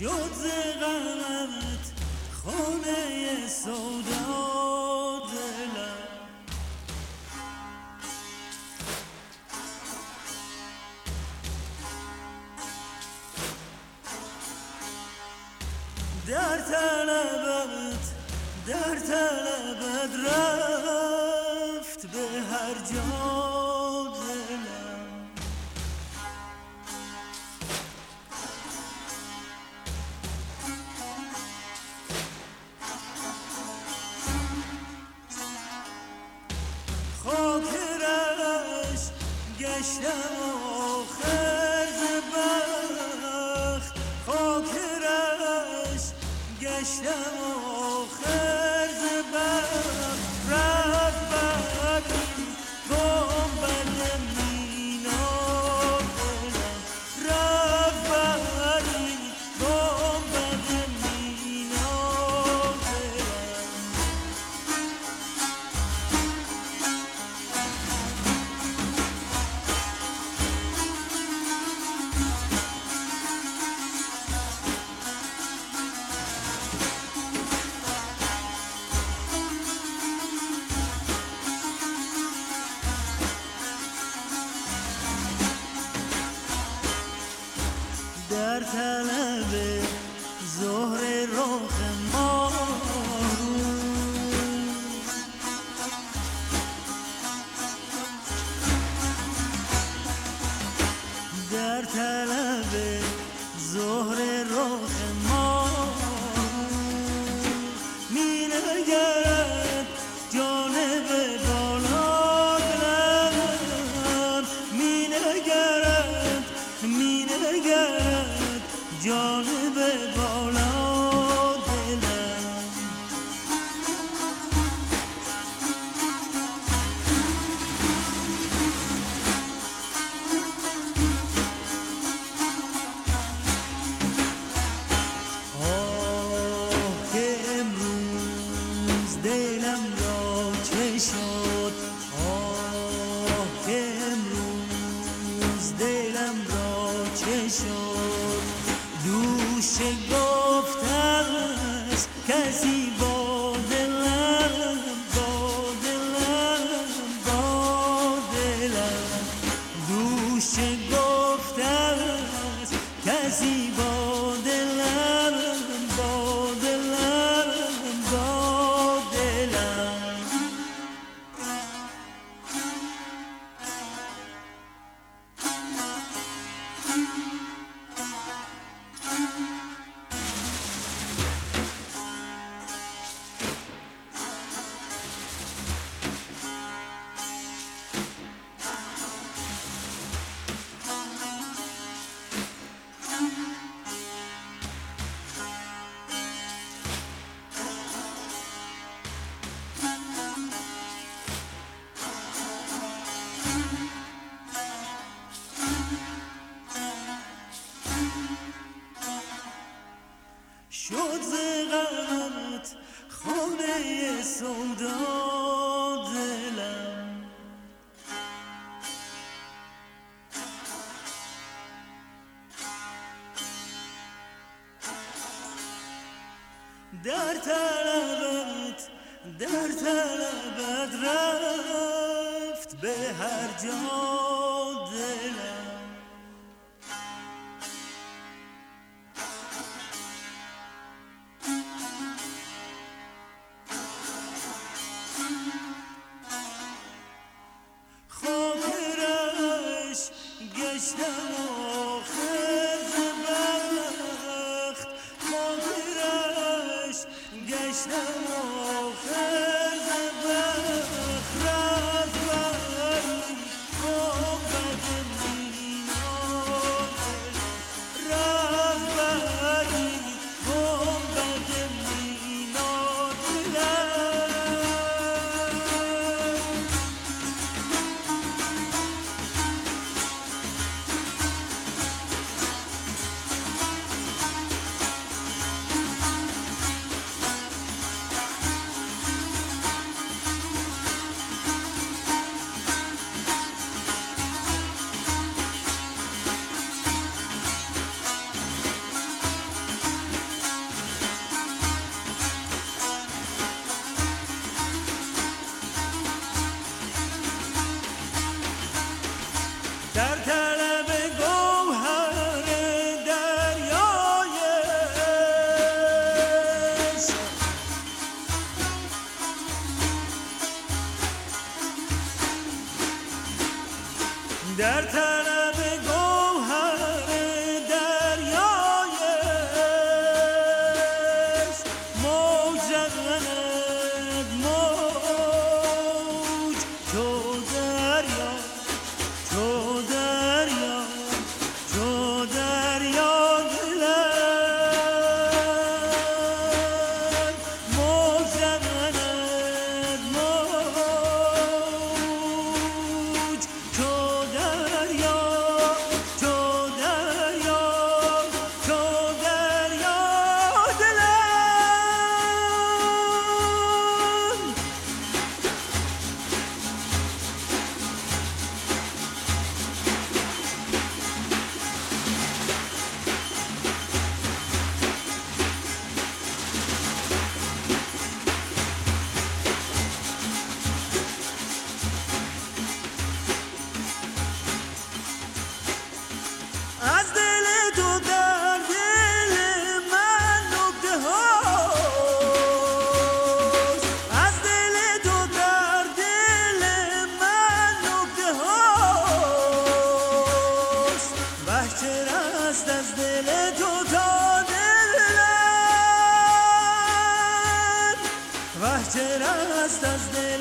شد ز غمت خانه سودا دلم. در طلبت رفت به هر جا دلم. خاطرش گشتم آخر ز بخت، خاطرش گشتم آخر ز بخت. رفت بعدی گنبد مینا دلم، رفت بعدی گنبد مینا دلم. در طلب زهر رخ ماهو، در طلب زهر رخ ماهو می نگرد جانب بالا دلم، می نگرد جانب بالا دلم. آه که امروز دلم را چه شد، آه که امروز دلم را چه شد. دوش گفتم است کسی با دلم، با دلم، با دلم. دوش گفتم است کسی با دلم، با دلم، با دلم. شد ز غمت خانه سودا دلم. در طلبت رفت به هر جا دلم. خاطرش گشتم آخر ز بخت، خاطرش گشتم آخر ز بخت. رفت بعدی خاطر است از دل